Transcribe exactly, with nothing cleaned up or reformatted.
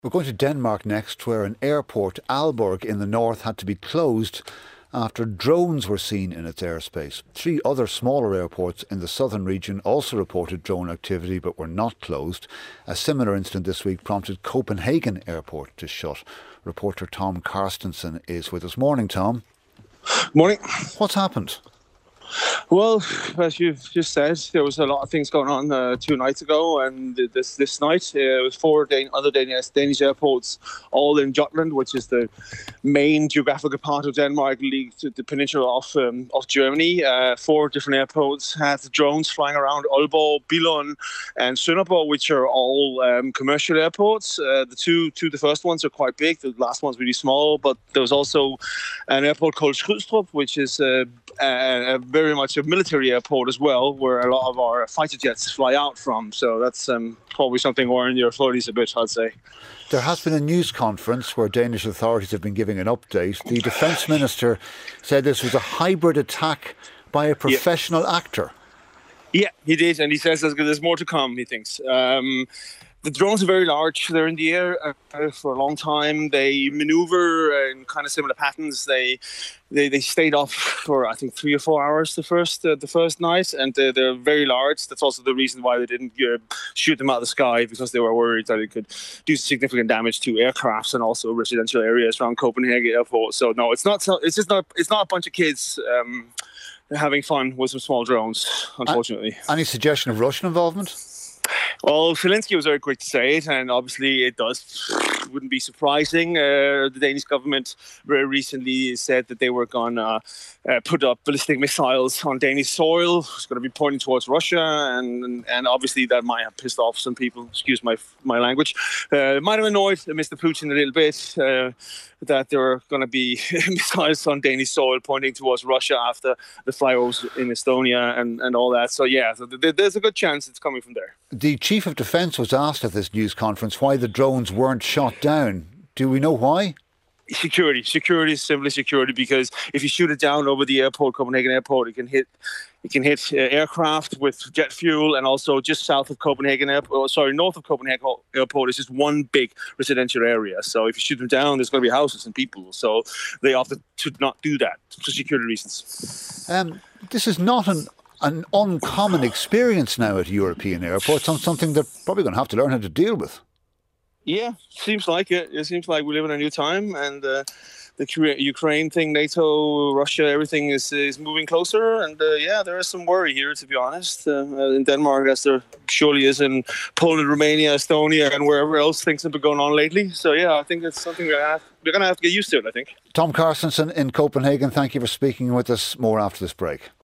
We're going to Denmark next, where an airport, Aalborg, in the north had to be closed after drones were seen in its airspace. Three other smaller airports in the southern region also reported drone activity but were not closed. A similar incident this week prompted Copenhagen Airport to shut. Reporter Tom Carstensen is with us. Morning, Tom. Morning. What's happened? Well, as you've just said, there was a lot of things going on uh, two nights ago, and this this night uh, it was four Dan- other Danish, Danish airports, all in Jutland, which is the main geographical part of Denmark, linked to the peninsula of um, of Germany. Uh, four different airports had drones flying around Aalborg, Billund, and Sønderborg, which are all um, commercial airports. Uh, the two two the first ones are quite big. The last one's really small, but there was also an airport called Skrydstrup, which is uh, a, a very much a military airport as well, where a lot of our fighter jets fly out from. So that's um, probably something worrying your authorities a bit, I'd say. There has been a news conference where Danish authorities have been giving an update. The defence minister said this was a hybrid attack by a professional yeah. actor. Yeah, he did, and he says there's, there's more to come, he thinks. Um, The drones are very large. They're in the air uh, for a long time. They maneuver in kind of similar patterns. They they, they stayed off for, I think, three or four hours the first uh, the first night, and they're, they're very large. That's also the reason why they didn't uh, shoot them out of the sky, because they were worried that it could do significant damage to aircrafts and also residential areas around Copenhagen Airport. So no, it's not. So, it's just not. It's not a bunch of kids Um, having fun with some small drones, unfortunately. Any suggestion of Russian involvement? Well, Zelensky was very quick to say it, and obviously it does. Wouldn't be surprising. Uh, the Danish government very recently said that they were going to uh, put up ballistic missiles on Danish soil. It's going to be pointing towards Russia, and and obviously that might have pissed off some people. Excuse my my language. Uh, it might have annoyed Mister Putin a little bit uh, that there were going to be missiles on Danish soil pointing towards Russia after the flyovers in Estonia and, and all that. So yeah, so th- there's a good chance it's coming from there. The Chief of Defence was asked at this news conference why the drones weren't shot down. Do we know why? Security. Security is simply security, because if you shoot it down over the airport, Copenhagen Airport, it can hit it can hit uh, aircraft with jet fuel, and also just south of Copenhagen Airport, oh, sorry, north of Copenhagen Airport is just one big residential area. So if you shoot them down, there's going to be houses and people. So they opted to not do that for security reasons. Um, this is not an an uncommon experience now at European airports, something they're probably going to have to learn how to deal with. Yeah, seems like it. It seems like we live in a new time, and uh, the Ukraine thing, NATO, Russia, everything is is moving closer. And uh, yeah, there is some worry here, to be honest, uh, in Denmark, as there surely is in Poland, Romania, Estonia, and wherever else things have been going on lately. So yeah, I think it's something we're gonna have, we're going to have to get used to it, I think. Tom Carstensen in Copenhagen, thank you for speaking with us. More after this break.